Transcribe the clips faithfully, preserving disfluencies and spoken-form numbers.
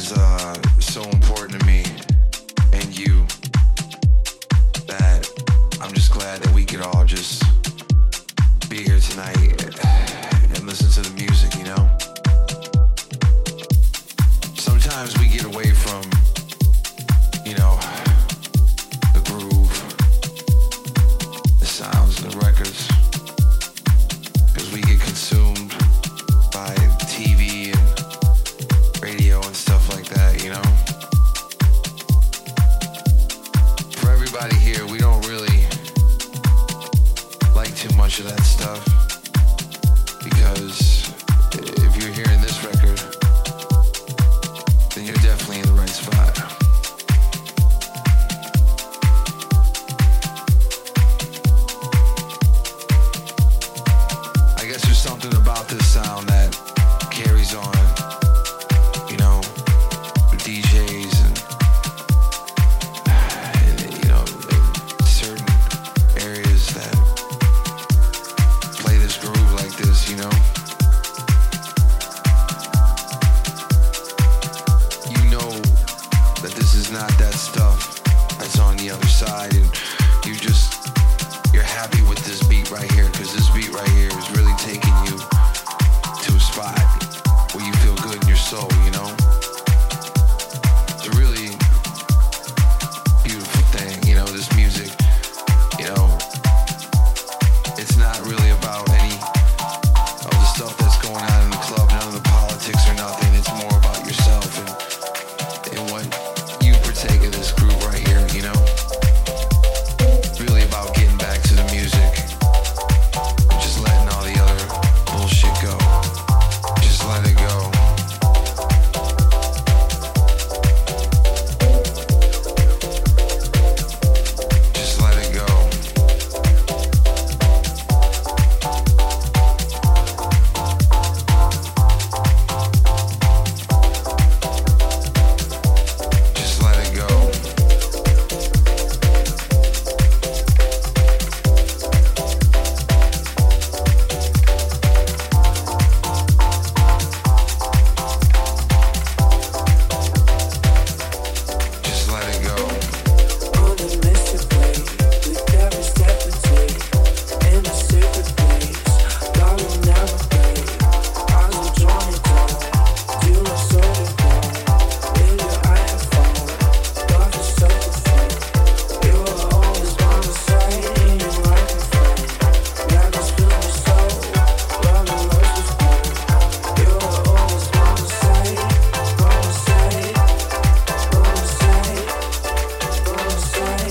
is uh, so important to me and you that I'm just glad that we could all just be here tonight and listen to the music, you know? Sometimes we get away from, you know, the groove, the sounds and the records, because we get consumed by T V and radio and stuff like that, you know? For everybody here, we don't really like too much of that stuff, because if you're hearing this record, then you're definitely in the right spot. I guess there's something about this sound that carries on, you know, with D Js and, and you know, in certain areas that play this groove like this, you know. You know that this is not that stuff that's on the other side, and you just, you're happy with this beat right here, because this beat right here is really taking you to a spot where you feel good in your soul, you know? It's a really beautiful thing, you know, this music, you know, it's not really about any of the stuff that's going on in the club, none of the politics or nothing. It's more about yourself and, and what you partake of this groove right here, you know? It's really about getting back to the music and just letting all the other bullshit go. Just let it go. Just let it go. Just let it go. Just let it go. On a mystic way, with every step we take, in a secret place, God will never break. Eyes will draw me down, till my soul is gone. In your eye I found, love is so profound. You are always by my side, in your life I found. Let us feel my soul, love and love is born. You are always by my side, by my side, by my side, by my side.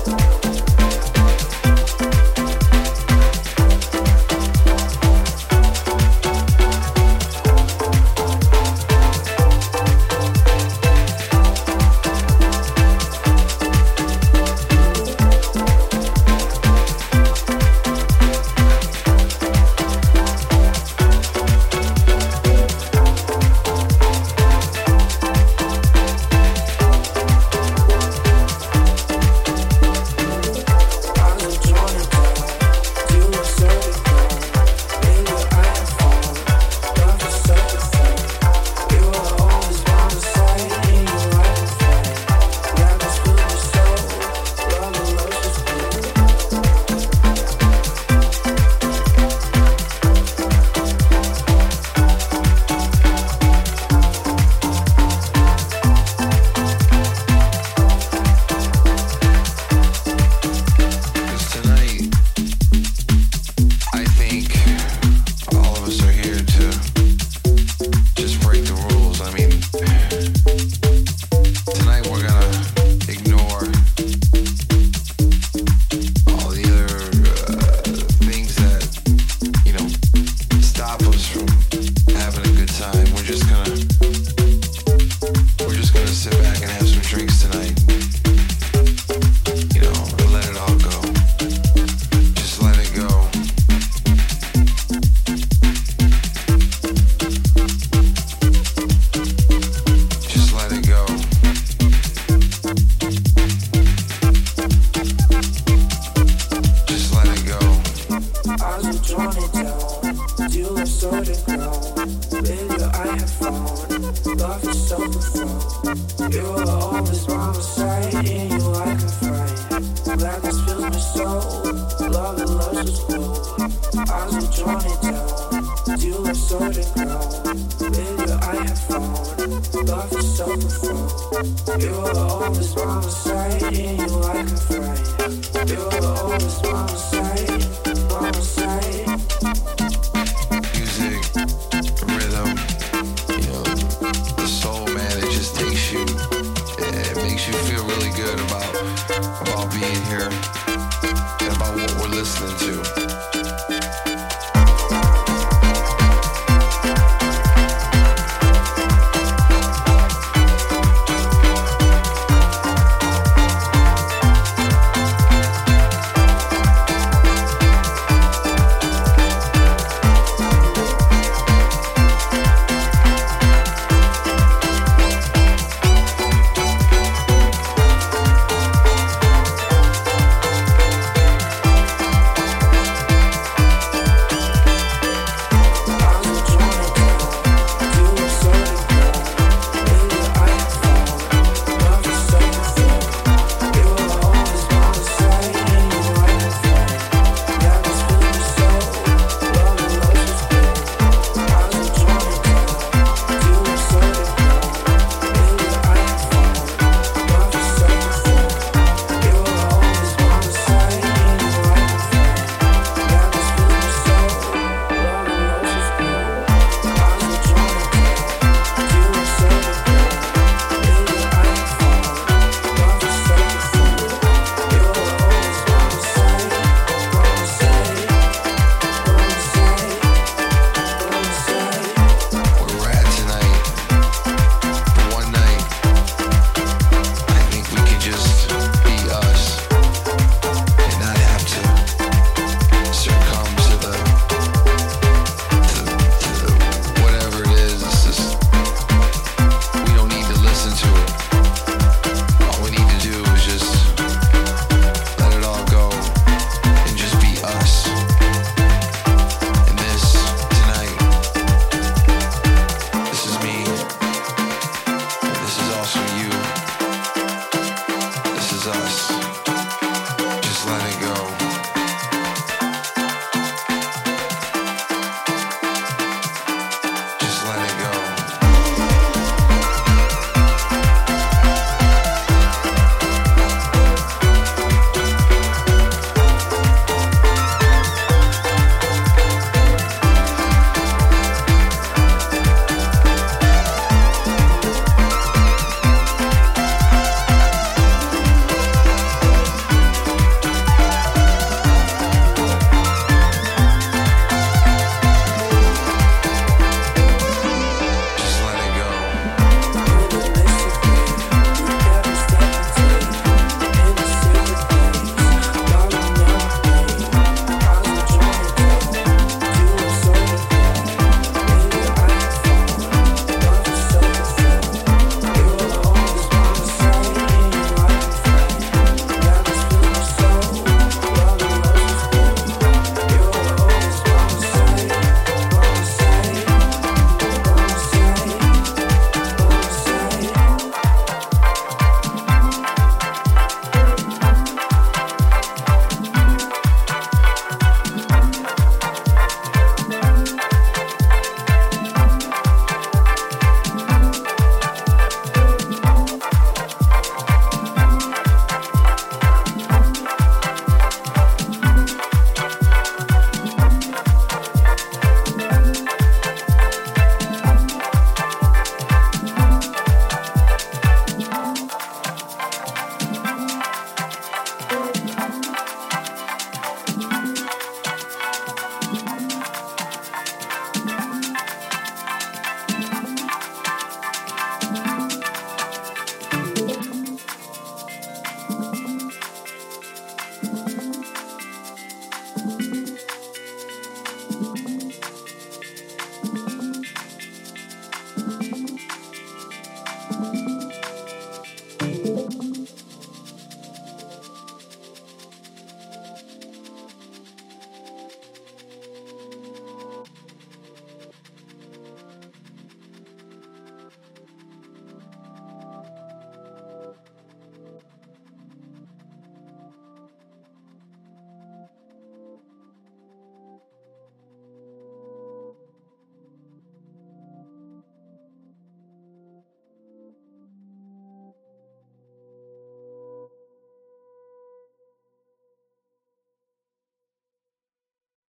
Eyes will draw me down, till my soul is gone. In your eye I found, love is so profound. You are always by my side, in your life I found. Let us feel my soul, love and love is born. Because tonight, I think all of us are here to just break the rules. I mean, tonight we're gonna ignore all the other uh, things that, you know, stop us from having a good time. We're just gonna, we're just gonna sit back and have some drinks tonight. You know, and let it all go. Just let it go. Just let it go. Just let it go. Eyes will draw me down, till my soul is gone. In your eye I found, love is so profound. felt so before. You were always by my side, and you I can find. You were always by my side.